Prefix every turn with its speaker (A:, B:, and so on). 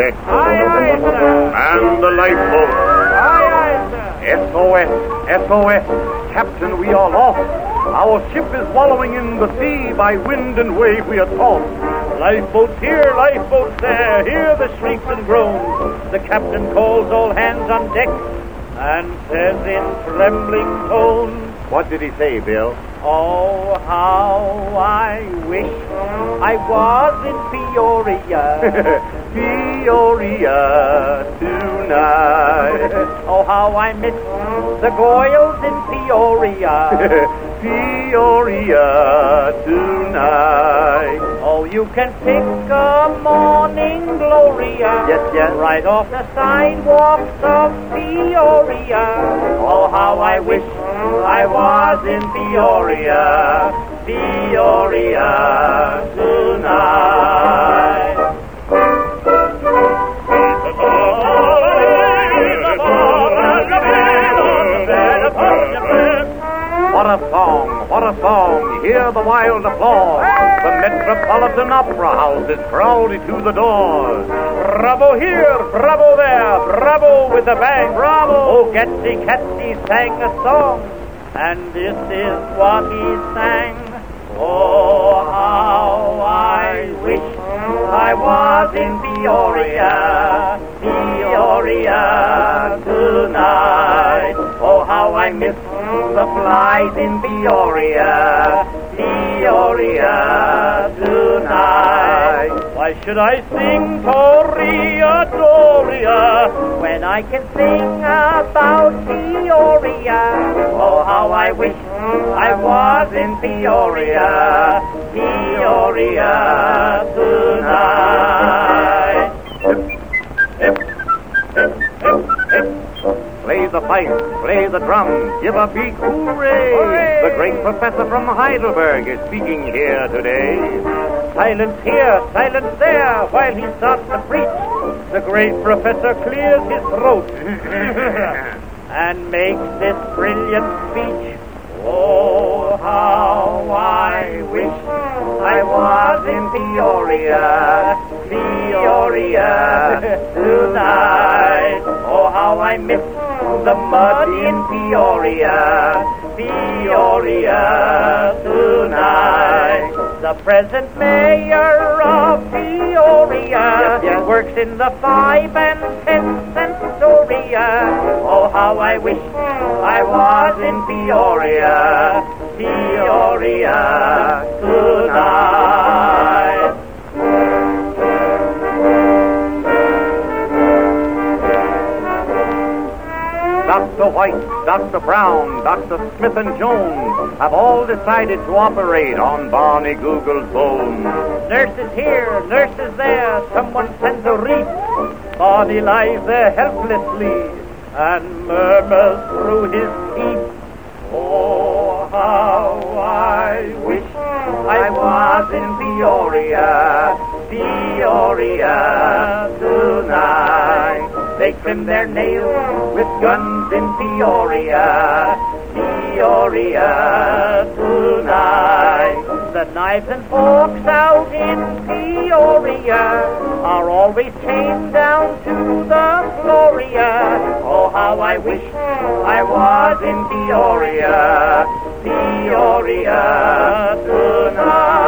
A: deck.
B: Aye, aye, sir.
A: Man the lifeboat.
B: Aye, aye, sir.
A: SOS, SOS. Captain, we are lost. Our ship is wallowing in the sea. By wind and wave we are tossed. Lifeboats here, lifeboats there. Hear the shrieks and groans. The captain calls all hands on deck and says in trembling tones, what did he say, Bill? Oh, how I wish I was in Peoria. Peoria tonight. Oh, how I miss the Goyles in Peoria. Peoria tonight. Oh, you can pick a morning Gloria. Yes, yes. Right off the sidewalks of Peoria. Oh, how I wish I was in Peoria. Peoria tonight. What a song, what a song. Hear the wild applause. The Metropolitan Opera House is crowded to the doors. Bravo here, bravo there, bravo with a bang, bravo. Oh, Gatsy Catsy sang a song, and this is what he sang. Oh, how I wish I was in Peoria, Peoria tonight. Oh, how I miss the flies in Peoria, Peoria tonight. Why should I sing Toreadoria when I can sing about Peoria? Oh, how I wish I was in Peoria, Peoria tonight. Hip, hip, hip, hip. Play the pipe, play the drum, give a big hooray! Hooray! The great professor from Heidelberg is speaking here today. Silence here, silence there, while he starts to preach. The great professor clears his throat and makes this brilliant speech. Oh, how I wish I was in Peoria, Peoria tonight. Oh, how I miss the mud in Peoria, Peoria tonight. The present mayor of Peoria works in the 5 and 10 cent Storia. Oh, how I wish I was in Peoria, Peoria tonight. Dr. White, Dr. Brown, Dr. Smith and Jones have all decided to operate on Barney Google's bones. Nurses here, nurses there, someone sends a wreath. Barney lies there helplessly and murmurs through his teeth. Oh, how I wish I was in Peoria, Peoria tonight. They trim their nails with guns in Peoria, Peoria tonight. The knives and forks out in Peoria are always chained down to the Gloria. Oh, how I wish I was in Peoria, Peoria tonight.